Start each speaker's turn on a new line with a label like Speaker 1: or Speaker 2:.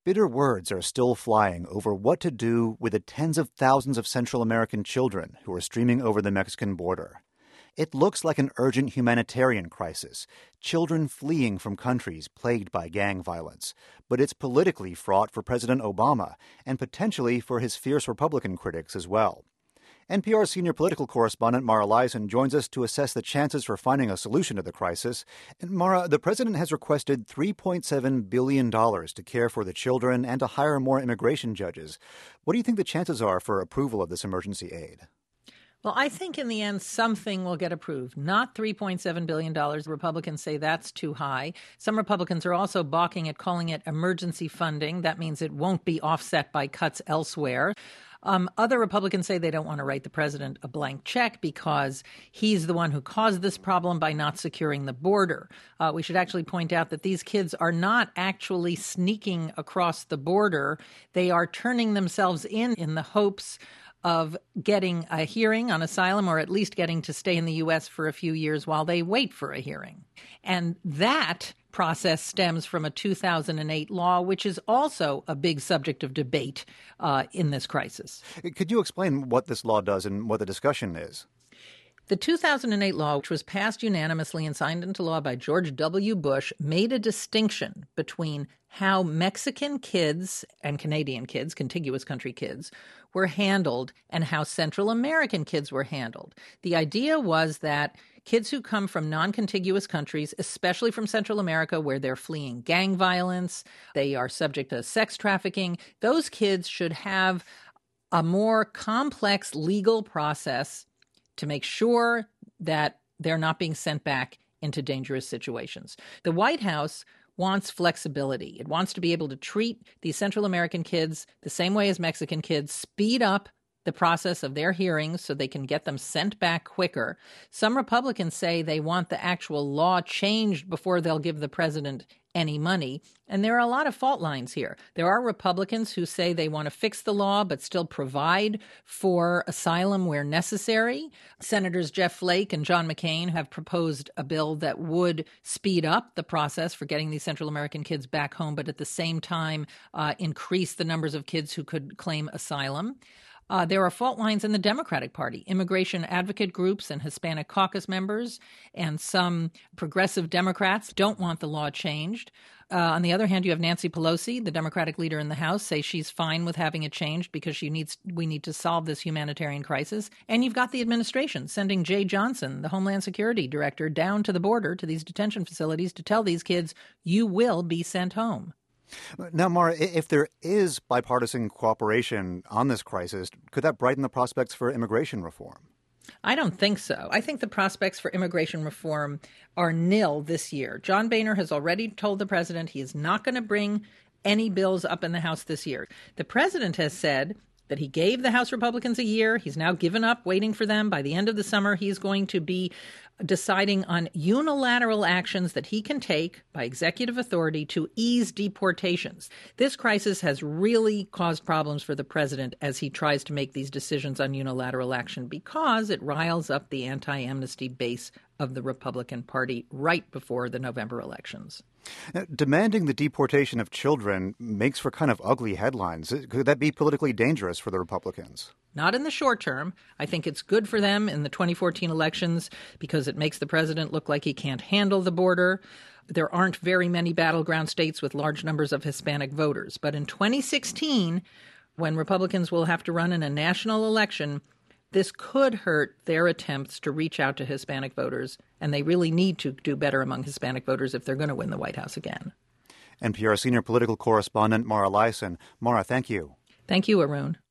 Speaker 1: bitter words are still flying over what to do with the tens of thousands of Central American children who are streaming over the Mexican border. It looks like an urgent humanitarian crisis, children fleeing from countries plagued by gang violence. But it's politically fraught for President Obama and potentially for his fierce Republican critics as well. NPR senior political correspondent Mara Liasson joins us to assess the chances for finding a solution to the crisis. And Mara, the president has requested $3.7 billion to care for the children and to hire more immigration judges. What do you think the chances are for approval of this emergency aid?
Speaker 2: Well, I think in the end, something will get approved. Not $3.7 billion. Republicans say that's too high. Some Republicans are also balking at calling it emergency funding. That means it won't be offset by cuts elsewhere. Other Republicans say they don't want to write the president a blank check because he's the one who caused this problem by not securing the border. We should actually point out that these kids are not actually sneaking across the border. They are turning themselves in the hopes of getting a hearing on asylum or at least getting to stay in the U.S. for a few years while they wait for a hearing. And that process stems from a 2008 law, which is also a big subject of debate in this crisis.
Speaker 1: Could you explain what this law does and what the discussion is?
Speaker 2: The 2008 law, which was passed unanimously and signed into law by George W. Bush, made a distinction between how Mexican kids and Canadian kids, contiguous country kids, were handled and how Central American kids were handled. The idea was that kids who come from non-contiguous countries, especially from Central America, where they're fleeing gang violence, they are subject to sex trafficking, those kids should have a more complex legal process to make sure that they're not being sent back into dangerous situations. The White House wants flexibility. It wants to be able to treat these Central American kids the same way as Mexican kids, speed up the process of their hearings so they can get them sent back quicker. Some Republicans say they want the actual law changed before they'll give the president any money. And there are a lot of fault lines here. There are Republicans who say they want to fix the law but still provide for asylum where necessary. Senators Jeff Flake and John McCain have proposed a bill that would speed up the process for getting these Central American kids back home, but at the same time increase the numbers of kids who could claim asylum. There are fault lines in the Democratic Party. Immigration advocate groups and Hispanic caucus members and some progressive Democrats don't want the law changed. On the other hand, you have Nancy Pelosi, the Democratic leader in the House, say she's fine with having it changed because we need to solve this humanitarian crisis. And you've got the administration sending Jay Johnson, the Homeland Security director, down to the border to these detention facilities to tell these kids, you will be sent home.
Speaker 1: Now, Mara, if there is bipartisan cooperation on this crisis, could that brighten the prospects for immigration reform?
Speaker 2: I don't think so. I think the prospects for immigration reform are nil this year. John Boehner has already told the president he is not going to bring any bills up in the House this year. The president has said that he gave the House Republicans a year. He's now given up waiting for them. By the end of the summer, he's going to be deciding on unilateral actions that he can take by executive authority to ease deportations. This crisis has really caused problems for the president as he tries to make these decisions on unilateral action because it riles up the anti-amnesty base of the Republican Party right before the November elections.
Speaker 1: Demanding the deportation of children makes for kind of ugly headlines. Could that be politically dangerous for the Republicans?
Speaker 2: Not in the short term. I think it's good for them in the 2014 elections because it makes the president look like he can't handle the border. There aren't very many battleground states with large numbers of Hispanic voters. But in 2016, when Republicans will have to run in a national election, this could hurt their attempts to reach out to Hispanic voters, and they really need to do better among Hispanic voters if they're going to win the White House again.
Speaker 1: NPR senior political correspondent Mara Liasson. Mara, thank you.
Speaker 2: Thank you, Arun.